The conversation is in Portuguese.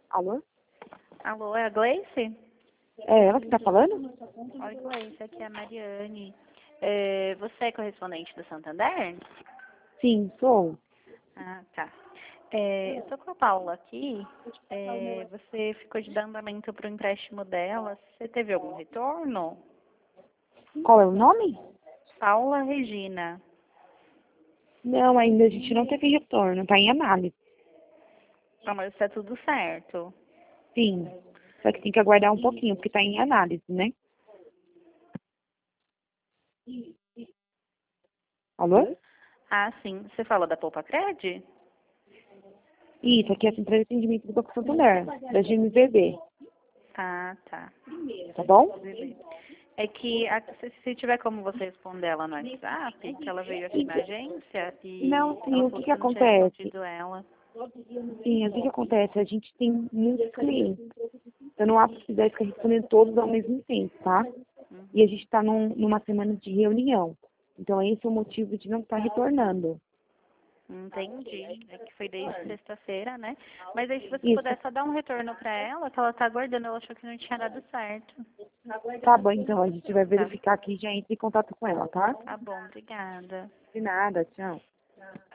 Alô? Alô, é a Gleice? É ela que tá falando? Oi, Gleice, aqui é a Mariane. Você é correspondente do Santander? Sim, sou. Ah, tá. Eu tô com a Paula aqui. Você ficou de dar andamento para o empréstimo dela. Você teve algum retorno? Qual é o nome? Paula Regina. Não, ainda a gente não teve retorno, tá em análise. Ah, mas está tudo certo. Sim. Só que tem que aguardar um pouquinho, porque tá em análise, né? Alô? Ah, sim. Você falou da Poupa Cred? Isso, aqui é a Central de Atendimento do Banco Santander, da GMVB, Ah, tá. tá bom? Beleza. É que se tiver como você responder ela no WhatsApp, que ela veio aqui na agência e Não, sim, ela o falou que que que você não tinha acontece? respondido ela. Sim, o que que acontece? A gente tem muitos clientes. Eu não acho que quiser ficar respondendo todos ao mesmo tempo, tá? E a gente tá numa semana de reunião. Então, esse é o motivo de não estar retornando. Entendi. É que foi desde sexta-feira, né? Mas aí se você Isso. puder só dar um retorno pra ela, que ela tá aguardando, ela achou que não tinha dado certo. Tá bom, então, a gente vai Tá, verificar aqui e já entra em contato com ela, tá? tá bom, obrigada. De nada, tchau.